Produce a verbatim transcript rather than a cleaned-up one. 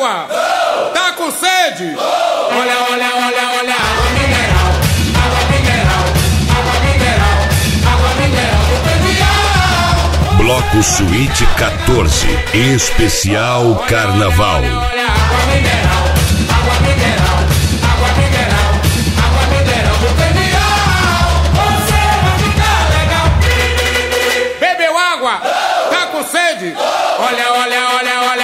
água? Tá com sede? Olha, olha, olha, olha, água mineral, água mineral, água mineral, água mineral do Peniel. Bloco Suíte quatorze, especial Carnaval. Olha, olha, água mineral, água mineral, água mineral, água mineral do Peniel. Você vai ficar legal. Bebeu água? Tá com sede? Olha, olha, olha, olha.